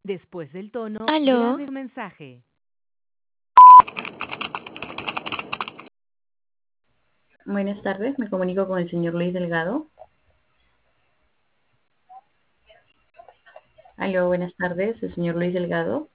Después del tono, ¿Aló? grabe su mensaje. Buenas tardes, me comunico con el señor Luis Delgado. Aló, buenas tardes, el señor Luis Delgado.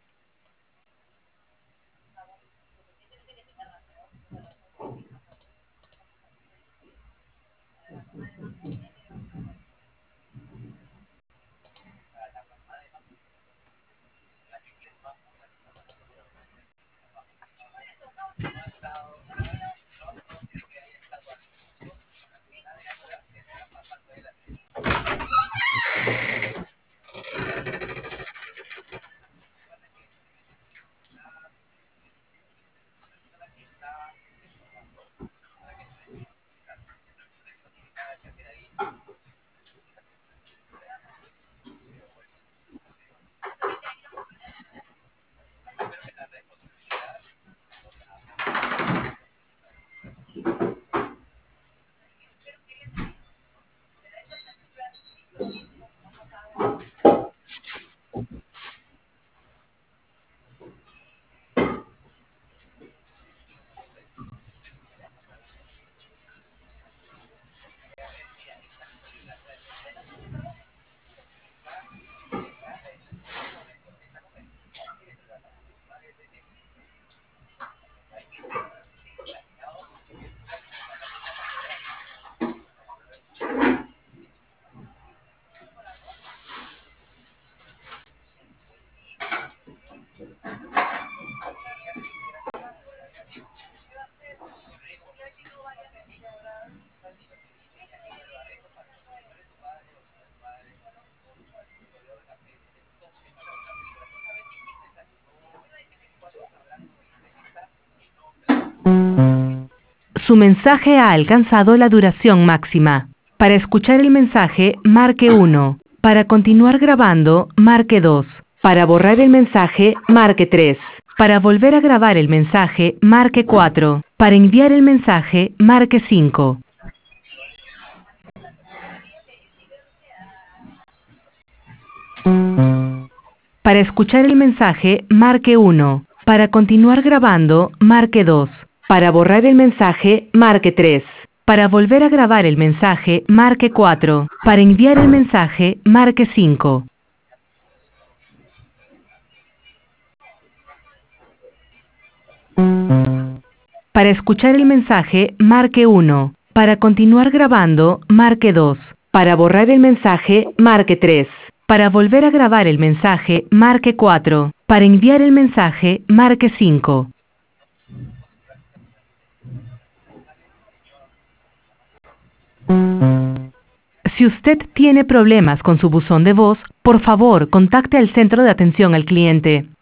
Su mensaje ha alcanzado la duración máxima. Para escuchar el mensaje, marque 1. Para continuar grabando, marque 2. Para borrar el mensaje, marque 3. Para volver a grabar el mensaje, marque 4. Para enviar el mensaje, marque 5. Para escuchar el mensaje, marque 1. Para continuar grabando, marque 2. Para borrar el mensaje, marque 3. Para volver a grabar el mensaje, marque 4. Para enviar el mensaje, marque 5. Para escuchar el mensaje, marque 1. Para continuar grabando, marque 2. Para borrar el mensaje, marque 3. Para volver a grabar el mensaje, marque 4. Para enviar el mensaje, marque 5. Si usted tiene problemas con su buzón de voz, por favor, contacte al centro de atención al cliente.